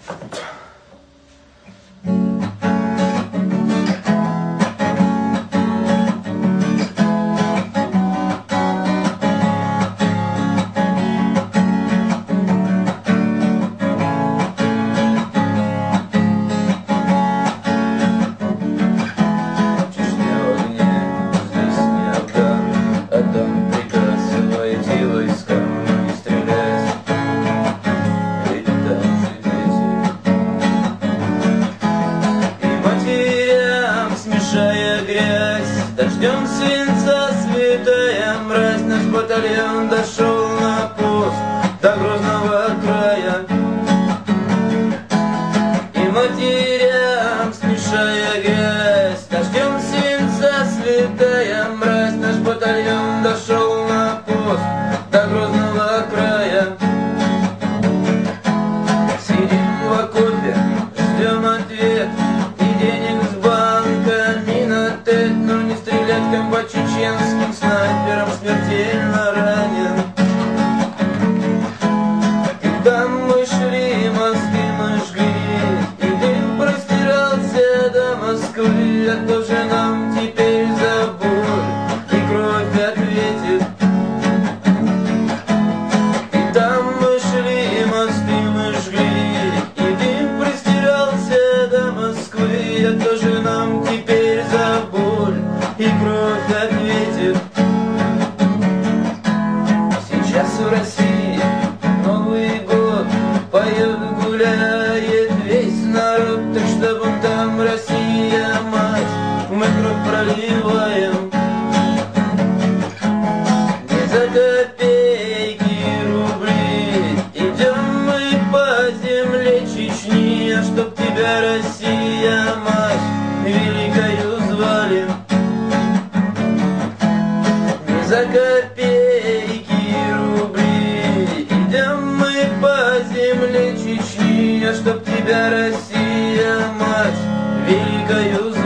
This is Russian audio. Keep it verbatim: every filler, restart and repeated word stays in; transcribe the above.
Дождем свинца святая мразь, наш батальон дошел на пост до Грозного края. И матерям смешая грязь, дождем свинца святая мразь, наш батальон дошел на пост до Грозного края. Сидим в окопе, ждем ответ, и денег с банка ни на тет, но не стрелять, как по чеченским снайперам, смертельно ранен. Когда мы шли, мосты мы жгли, и дым простирался до Москвы. А кто же нам теперь за боль и кровь ответит? И там мы шли, мосты мы жгли, и дым простирался до Москвы. А кто же нам теперь за боль и кровь ответит? Сейчас в России Новый год поет, гуляет весь народ, так что вон там Россия, мать, мы кровь проливаем. Не за копейки рубли идем мы по земле Чечни, а чтоб тебя, Россия, мать, великою звали. Не за копейки рубли идем мы по земле Чечни, а чтоб тебя, Россия, мать, великою звали.